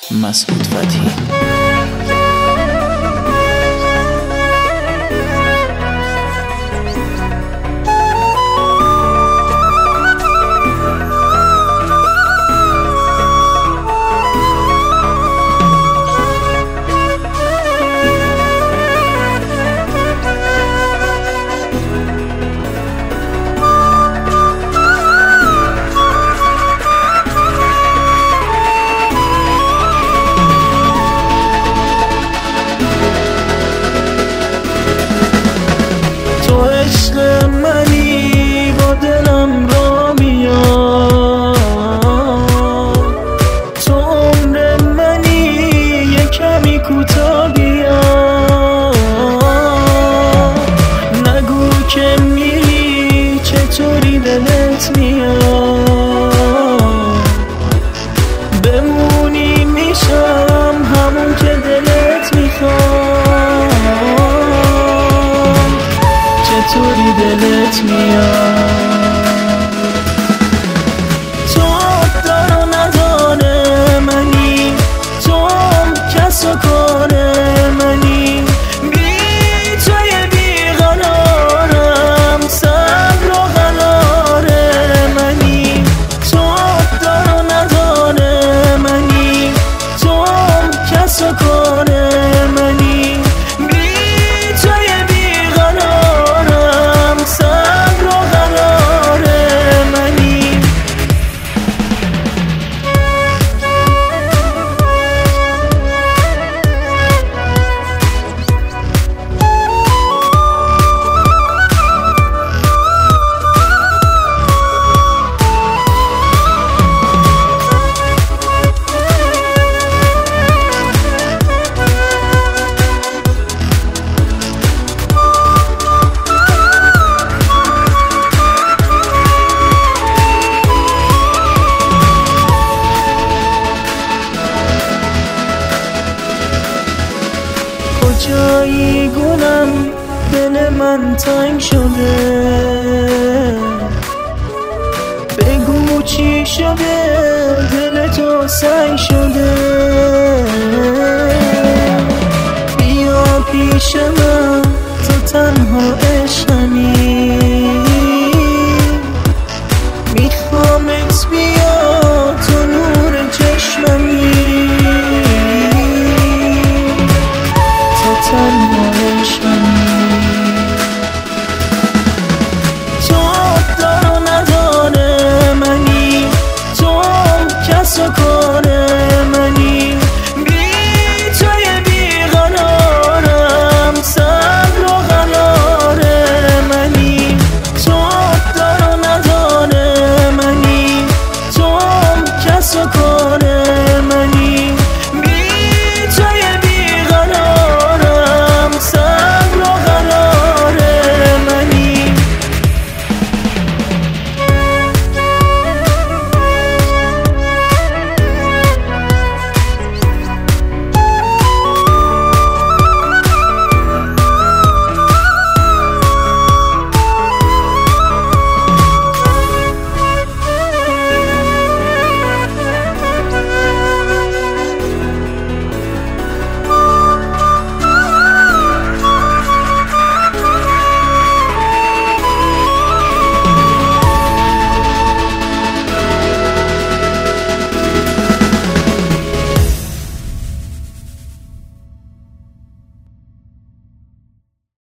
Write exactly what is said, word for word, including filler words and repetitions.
مسعود فتحی. عشق منی با دلم را میاد، تو عمر منی یه کمی کوتاه بیاد. نگو که میری چطوری دلت میاد، بمونی میشم همون که دلت میخواد. چطوری دلت میاد، تو دار و ندار منی، تو کس و کار منی. بی توی بیقرارم، صبر و قرار منی. تو دار و ندار منی، تو کس و کار منی. کجایی گلم دل من تنگ شده، بگو چی شده دل تو سنگ شده. بیا پیش من تو تنها